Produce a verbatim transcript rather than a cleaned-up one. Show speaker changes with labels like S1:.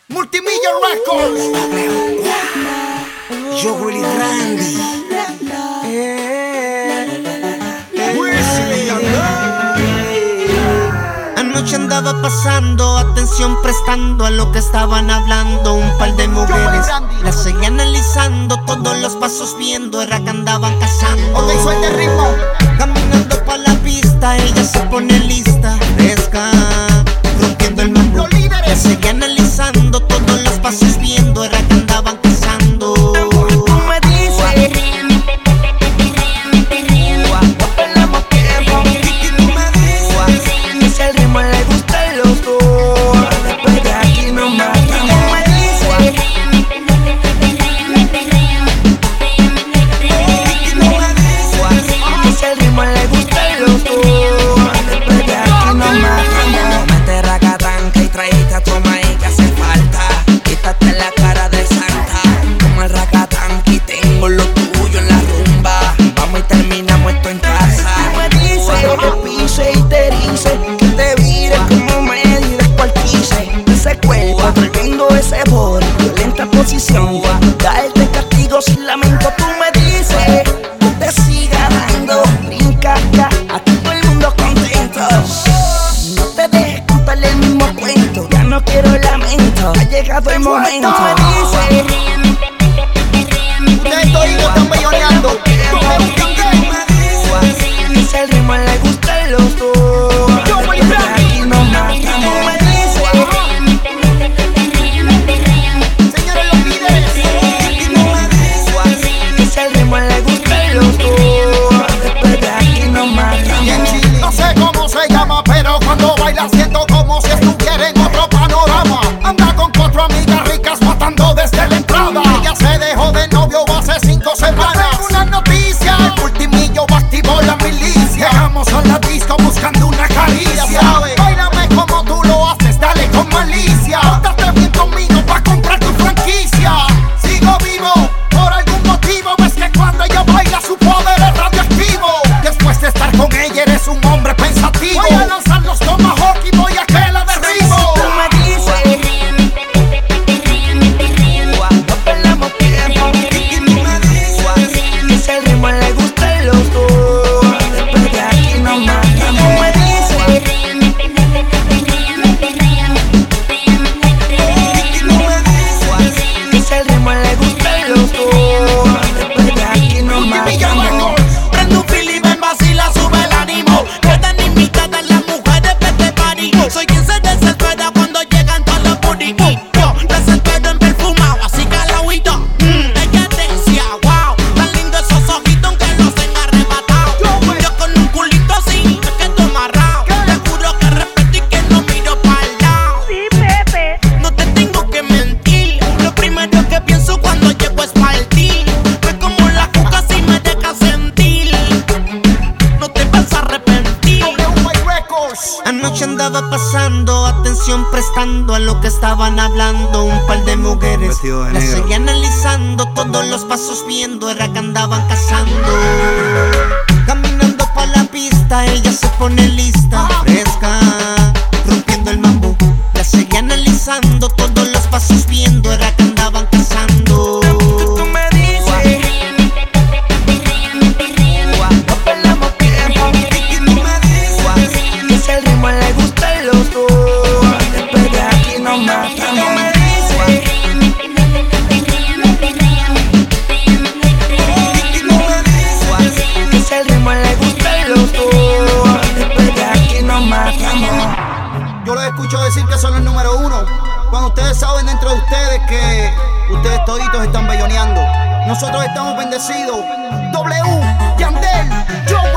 S1: Multimillion Records. Yo, Willy Randy.
S2: Anoche andaba pasando, atención prestando a lo que estaban hablando un par de mujeres. Las seguía analizando, todos los pasos viendo, era que andaban cazando.
S1: Ok, suelta el ritmo.
S2: Caminando pa' la pista, ella se pone lista, fresca, rompiendo el mambo.
S1: Los líderes.
S2: Las seguía analizando, todos los pasos viendo, era que andaban cazando.
S3: Tú me dices, perréame, perréame, perréame, no perdamos tiempo. Tú me dices, ese ritmo le gusta a los dos. Después de aquí nos matamos. Tú me dices, perréame, perréame, perréame, tú me dices, ese ritmo le gusta a los dos. Después de aquí nos matamos. Mete racatanca y tráete a tu maíz que hace falta. Quítate la cara de santa. Como el racatanqui tengo lo tuyo en la rumba. Vamos y terminamos esto en casa. Tú me dices, yo te pise y te dice que te vires como medio y descuartice. Ese cuerpo trayendo ese body, violenta posición. Darte castigo sin lamento. Tú me dices, que te siga dando. Brinca acá, a todo el mundo contento. No te dejes contar el mismo cuento. Ya no quiero lamento. Ha llegado el momento. Tú me dices,
S1: Ustedes toditos están belloneando.
S3: ese ritmo le gusta a los dos.
S1: Yo, Willy Randy.
S3: Aquí nos matamos. Tú me dices,
S1: Señores, los líderes.
S3: ese ritmo le gusta a los dos. Después de aquí nos matamos.
S1: No sé cómo se llama, pero cuando baila siento como si estuviera en otro panorama. Anda con cuatro amigas ricas matando desde la entrada. Ella se dejó de novio hace cinco semanas. Una noticia, el Multimillo activó la milicia. Llegamos a la disco buscando una caricia. Báilame como tú lo haces, dale con malicia. Pórtate bien conmigo pa' comprar tu franquicia. Sigo vivo, por algún motivo. Ves que cuando ella baila su poder es radioactivo. Después de estar con ella eres un hombre pensativo. Voy a lanzar los tomahawk y voy a que la derribo.
S3: Tú me dices, no perdamos tiempo. Ese ritmo le gusta a los dos. Después de aquí nos matamos. Tú me dices, ese ritmo le gusta a los dos. Después de aquí nos matamos. Prende un fil y ven, vacila, sube el ánimo. Quedan invitadas las mujeres de este party. Soy quien se desespera cuando llegan todos los booty. Yo desespero en perfumado, así calauito. Mm, ella decía, wow, tan lindo esos ojitos aunque los tenga arrebatados. Yo con un culito así, me quedo amarrado. Te juro que respeto y que no miro pa'l lado.
S4: Sí, Pepe.
S3: No te tengo que mentir, lo primero que pienso cuando llego es partir. Ves como la juca si me deja sentir. No te vas a arrepentir.
S1: W Y Records.
S2: Anoche andaba pasando, atención prestando a lo que estaban hablando un par de mujeres.
S1: Vestido de
S2: Las
S1: negro.
S2: seguía analizando, todos los pasos viendo, era que andaban cazando. Caminando pa' la pista, ella se pone lista, fresca, rompiendo el mambo. Las seguía analizando, todos los pasos viendo, era que andaban cazando.
S3: Tú me dices, no perdamos tiempo. Ese ritmo le gusta a los dos. Después de aquí nos matamos. Tú me dices, ese ritmo le gusta a los dos. Después de aquí nos matamos.
S1: Yo les escucho decir que son el número uno, cuando ustedes saben dentro de ustedes que ustedes toditos están belloneando. Nosotros estamos bendecidos. W, Yandel, Joe.